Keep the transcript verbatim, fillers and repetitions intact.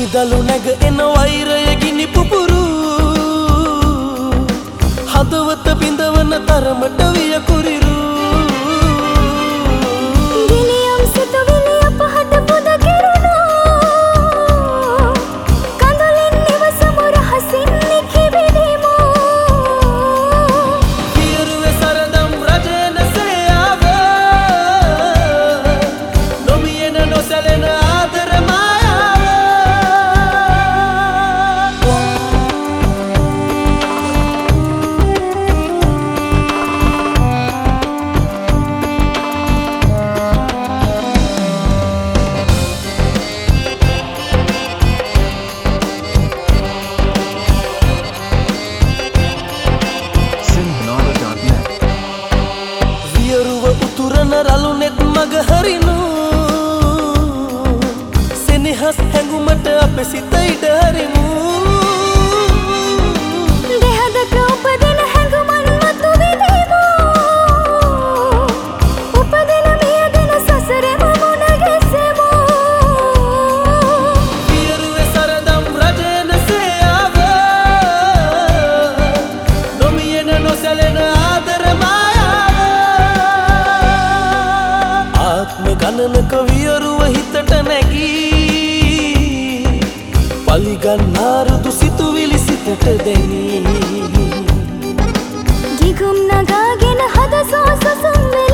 ඉදලු නැග එන වෛරය ගිනි පුපුරු හදවත බිඳවන තරමට වියකුරිරු ගිලියම් සිතුවිලි අපහට පුද කෙරුණා කඳුලින් නිවසමු රහසින් නිකිබිදිමු වියරුවේ සරදම් රජන සේයාව නොමියෙන නොසැලෙන ආදර රලුනෙත් මග හරිනු සෙනෙහස් හැඟුමට අප සිත ඉඩ හරිමු දෙහදක උපදින හැඟුමන් මතු විඳිමු උපදින මියදින සසරෙම මුණ ගැසෙමු වියරුවේ සරදම් රජන සේයාව නොමියෙන නොසැලෙන ආදර ගණනක වියරුව හිතට නැගී පලිගන්නාරුදු සිතුවිලි සිතට දැනී ගිගුම් නගාගෙන හද සෝසසුම්